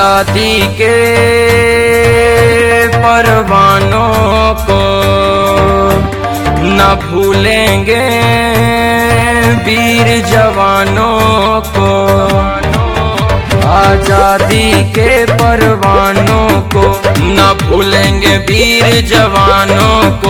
आजादी के परवानों को न भूलेंगे वीर जवानों को। आजादी के परवानों को न भूलेंगे वीर जवानों को।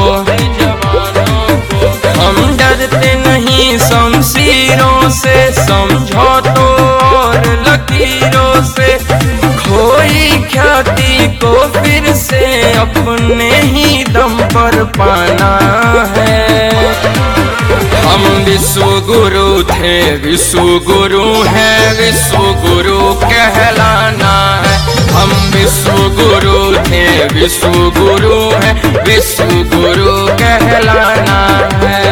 हम डरते नहीं शमशीरों से, समझौतों और लकीरों से। खोई ख्याति को फिर से अपने ही दम पर पाना है। हम विश्व गुरु थे, विश्व गुरु हैं, विश्व गुरु कहलाना है। हम विश्व गुरु थे, विश्व गुरु हैं, विश्व गुरु कहलाना है।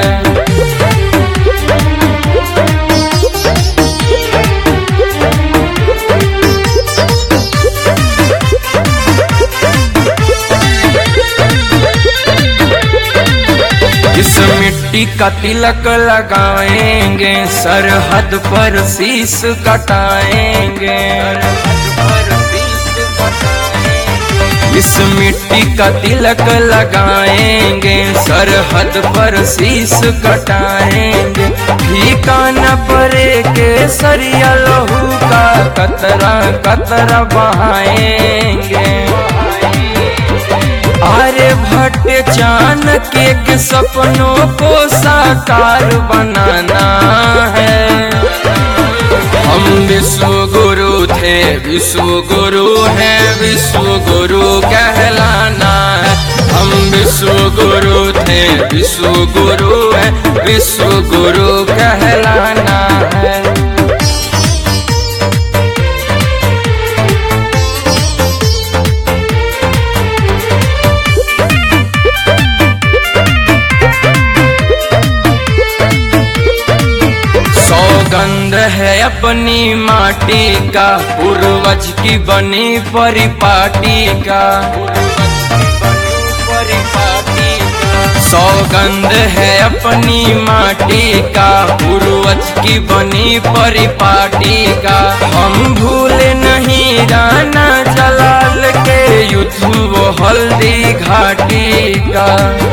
इस मिट्टी का तिलक लगाएंगे, सरहद पर शीश कटाएंगे। इस मिट्टी का तिलक लगाएंगे, सरहद पर शीश कटाएंगे। फीका न पड़े केसरिया लहू का कतरा कतरा बहाएंगे। आर्यभट्ट चाणक्य के सपनों को साकार बनाना है। हम विश्व गुरु थे, विश्व गुरु हैं, विश्व गुरु कहलाना है। हम विश्व गुरु थे, विश्व गुरु हैं, विश्व गुरु कहलाना है। सौगंध है अपनी माटी का, पूर्वज की बनी परिपाटी का। सौगंध है अपनी माटी का, पूर्वज की बनी परिपाटी का। हम भूले नहीं राणा जलाल के युद्ध वो हल्दी घाटी का।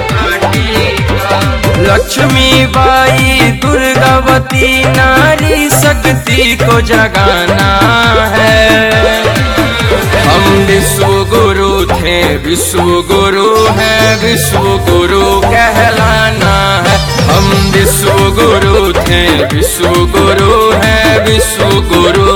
लक्ष्मी बाई दुर्गावती नारी शक्ति को जगाना है। हम विश्व गुरु थे, विश्व गुरु हैं, विश्व गुरु कहलाना है। हम विश्व गुरु थे, विश्व गुरु हैं, विश्व गुरु